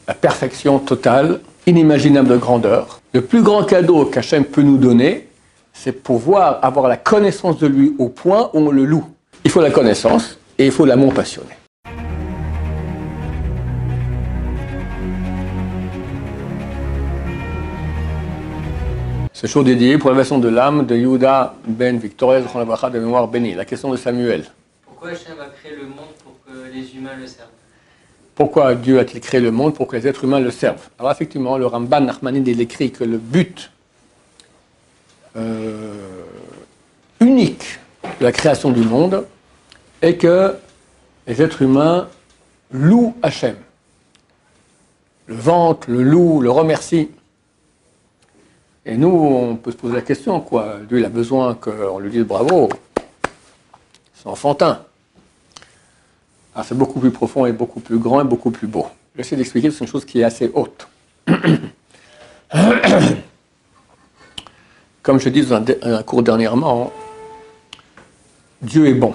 la perfection totale, inimaginable de grandeur. Le plus grand cadeau qu'Hachem peut nous donner, c'est pouvoir avoir la connaissance de lui au point où on le loue. Il faut la connaissance et il faut l'amour passionné. Ce show dédié pour la version de l'âme de Yehuda ben Victoria de mémoire bénie. La question de Samuel. Pourquoi Hachem a créé le monde pour que les humains le servent? Pourquoi Dieu a-t-il créé le monde pour que les êtres humains le servent? Alors effectivement, le Ramban Nachmanide il écrit que le but unique de la création du monde est que les êtres humains louent Hachem. Le vantent, le louent, le remercient. Et nous, on peut se poser la question, quoi. Lui, il a besoin qu'on lui dise bravo. C'est enfantin. Alors, c'est beaucoup plus profond et beaucoup plus grand et beaucoup plus beau. J'essaie d'expliquer que c'est une chose qui est assez haute. Comme je dis dans un cours dernièrement, Dieu est bon.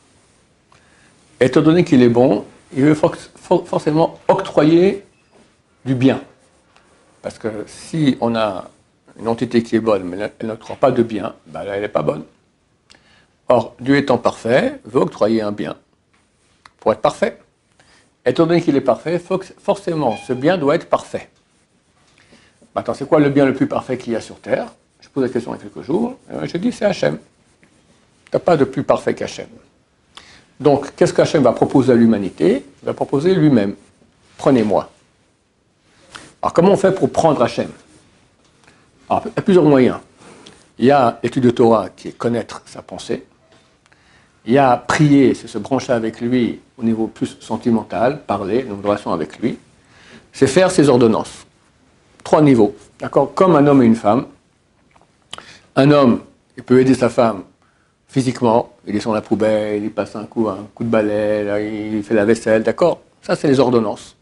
Étant donné qu'il est bon, il veut forcément octroyer du bien. Parce que si on a une entité qui est bonne, mais elle n'octroie pas de bien, ben là, elle n'est pas bonne. Or, Dieu étant parfait, veut octroyer un bien pour être parfait. Étant donné qu'il est parfait, forcément, ce bien doit être parfait. Maintenant, c'est quoi le bien le plus parfait qu'il y a sur Terre? Je pose la question il y a quelques jours, je dis c'est Hachem. Il n'y a pas de plus parfait qu'Hachem. Donc, qu'est-ce qu'Hachem va proposer à l'humanité? Il va proposer lui-même. Prenez-moi. Alors, comment on fait pour prendre Hachem? Alors, il y a plusieurs moyens. Il y a l'étude de Torah, qui est connaître sa pensée. Il y a prier, c'est se brancher avec lui au niveau plus sentimental, parler, donc de relation avec lui. C'est faire ses ordonnances. 3 niveaux, d'accord? Comme un homme et une femme. Un homme, il peut aider sa femme physiquement, il descend la poubelle, il passe un coup de balai, là, il fait la vaisselle, d'accord? Ça, c'est les ordonnances.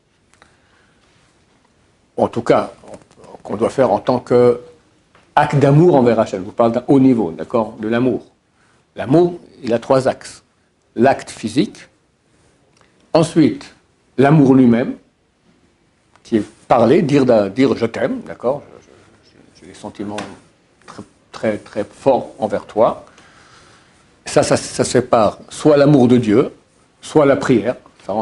En tout cas, qu'on doit faire en tant qu'acte d'amour envers Hachem. Je vous parle d'un haut niveau, d'accord? De l'amour. L'amour, il a 3 axes. L'acte physique, ensuite l'amour lui-même, qui est parler, dire je t'aime, d'accord? J'ai des sentiments très, très forts envers toi. Ça se sépare soit l'amour de Dieu, soit la prière.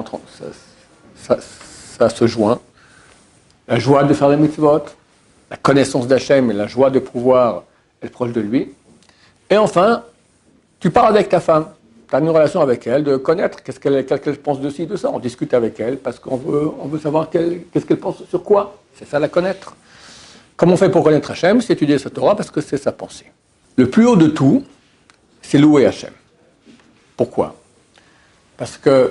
Ça se joint. La joie de faire les mitzvot, la connaissance d'Hachem et la joie de pouvoir être proche de lui. Et enfin, tu parles avec ta femme, tu as une relation avec elle, de connaître qu'est-ce qu'elle pense de ci, de ça. On discute avec elle parce qu'on veut savoir qu'est-ce qu'elle pense sur quoi. C'est ça la connaître. Comment on fait pour connaître Hachem? C'est étudier sa Torah parce que c'est sa pensée. Le plus haut de tout, c'est louer Hachem. Pourquoi? Parce que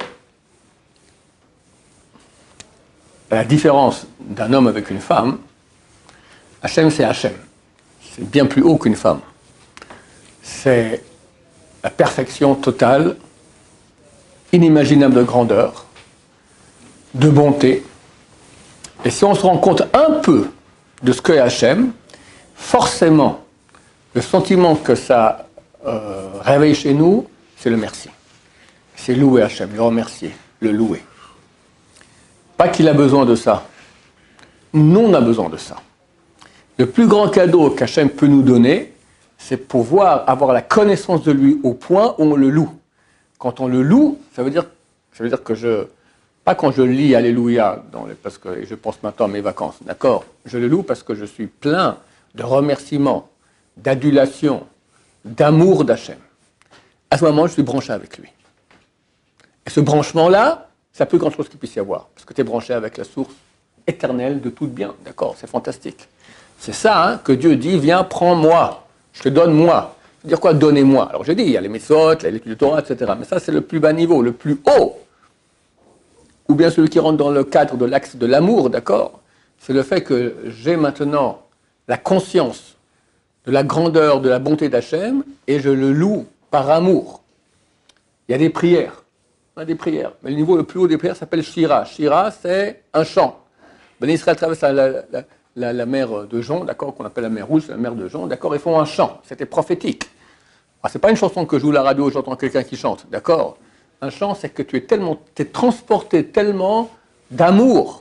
à la différence d'un homme avec une femme, Hachem c'est Hachem. C'est bien plus haut qu'une femme. C'est la perfection totale, inimaginable de grandeur, de bonté. Et si on se rend compte un peu de ce qu'est Hachem, forcément, le sentiment que ça réveille chez nous, c'est le merci. C'est louer Hachem, le remercier, le louer. Pas qu'il a besoin de ça. Nous, on a besoin de ça. Le plus grand cadeau qu'Hachem peut nous donner, c'est pouvoir avoir la connaissance de lui au point où on le loue. Quand on le loue, ça veut dire que pas quand je lis Alléluia, parce que je pense maintenant à mes vacances, d'accord? Je le loue parce que je suis plein de remerciements, d'adulation, d'amour d'Hachem. À ce moment, je suis branché avec lui. Et ce branchement-là, c'est la plus grande chose qu'il puisse y avoir, parce que tu es branché avec la source éternelle de tout bien, d'accord? C'est fantastique. C'est ça que Dieu dit, viens, prends-moi, je te donne moi. Ça veut dire quoi, donnez-moi? Alors je dis, il y a les méthodes, l'étude du Torah, etc. Mais ça, c'est le plus bas niveau, le plus haut. Ou bien celui qui rentre dans le cadre de l'axe de l'amour, d'accord? C'est le fait que j'ai maintenant la conscience de la grandeur, de la bonté d'Hachem, et je le loue par amour. Il y a des prières. On a des prières. Mais le niveau le plus haut des prières s'appelle Shira. Shira, c'est un chant. Ben Israël traverse la mer de Jonc, d'accord, qu'on appelle la mer Rouge, la mer de Jonc, d'accord, ils font un chant. C'était prophétique. Alors, c'est pas une chanson que je joue à la radio, j'entends quelqu'un qui chante, d'accord? Un chant, c'est que tu es transporté tellement d'amour,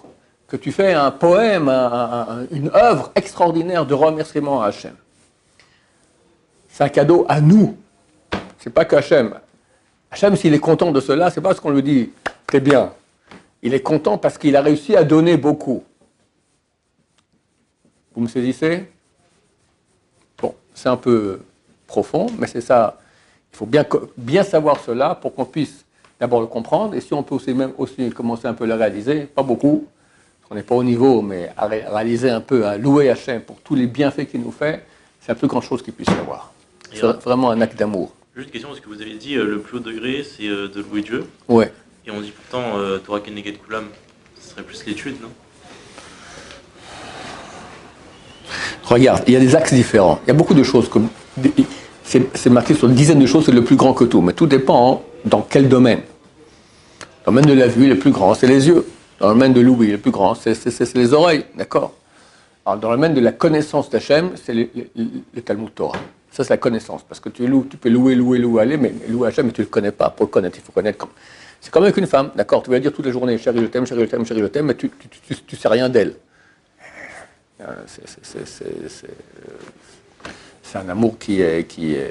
que tu fais un poème, une œuvre extraordinaire de remerciement à Hachem. C'est un cadeau à nous. C'est pas qu'Hachem. Hachem, s'il est content de cela, c'est pas parce qu'on lui dit « t'es bien ». Il est content parce qu'il a réussi à donner beaucoup. Vous me saisissez? Bon, c'est un peu profond, mais c'est ça. Il faut bien savoir cela pour qu'on puisse d'abord le comprendre, et si on peut aussi commencer un peu à le réaliser, pas beaucoup, parce qu'on n'est pas au niveau, mais à réaliser un peu, à louer Hachem pour tous les bienfaits qu'il nous fait, c'est la plus grande chose qu'il puisse y avoir. C'est vraiment un acte d'amour. Juste une question, parce que vous avez dit le plus haut degré, c'est de louer Dieu. Ouais. Et on dit pourtant, Torah Keneged Kulam, ce serait plus l'étude, non? Regarde, il y a des axes différents. Il y a beaucoup de choses. C'est marqué sur une dizaine de choses, c'est le plus grand que tout. Mais tout dépend dans quel domaine. Dans le domaine de la vue, le plus grand, c'est les yeux. Dans le domaine de l'ouïe, le plus grand, c'est les oreilles. D'accord? Alors, dans le domaine de la connaissance d'Hachem, c'est le Talmud Torah. Ça, c'est la connaissance. Parce que tu peux louer, aller, mais louer Hachem, mais tu ne le connais pas. Pour le connaître, il faut connaître comme. C'est comme avec une femme, d'accord? Tu vas dire toute la journée, chérie, je t'aime, chérie, je t'aime, chérie, je t'aime, mais tu ne sais rien d'elle. C'est un amour qui est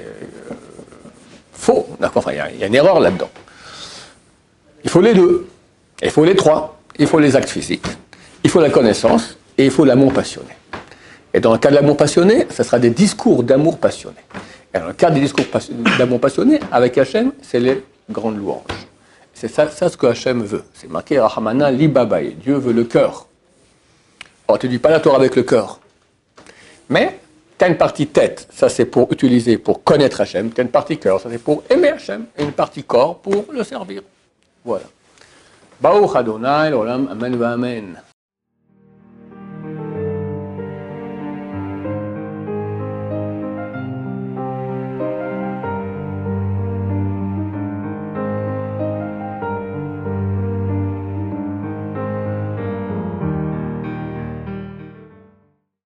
faux, d'accord? Enfin, il y a une erreur là-dedans. Il faut les deux, il faut les trois, il faut les actes physiques, il faut la connaissance et il faut l'amour passionné. Et dans le cas de l'amour passionné, ce sera des discours d'amour passionné. Et dans le cas des discours d'amour passionné, avec Hachem, c'est les grandes louanges. C'est ça ce que Hachem veut. C'est marqué Rahamana Libabaye. Dieu veut le cœur. Alors, tu ne dis pas la Torah avec le cœur. Mais, tu as une partie tête, ça c'est pour utiliser, pour connaître Hachem. Tu as une partie cœur, ça c'est pour aimer Hachem. Et une partie corps pour le servir. Voilà. Baruch Adonai, l'olam, amen va amen.